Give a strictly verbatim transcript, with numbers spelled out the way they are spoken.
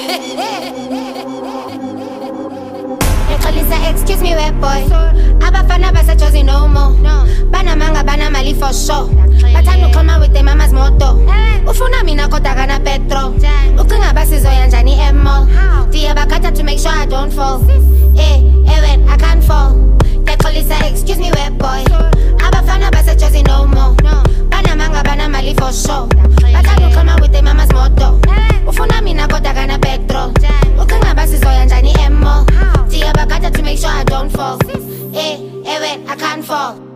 Excuse me, wet boy. Abafana basachosi no more. Bana manga bana mali for sure. Bathanda uxhoma with the mama's motto. Ufuna mina kodwa kana petro. Ucinga basizoya njani emo. Diya bakhatha to make sure I don't fall. Eh, eh when I can't fall. Ngiyaxolisa, excuse me, wet boy. Abafana basachosi no more. Bana manga bana mali for sure. Bathanda uxhoma with the mama's motto. Ufuna mina kodwa kana petro. Ucinga basizoya njani emo. Diya bakhatha to make sure I don't fall. Eh, eh when I can't fall.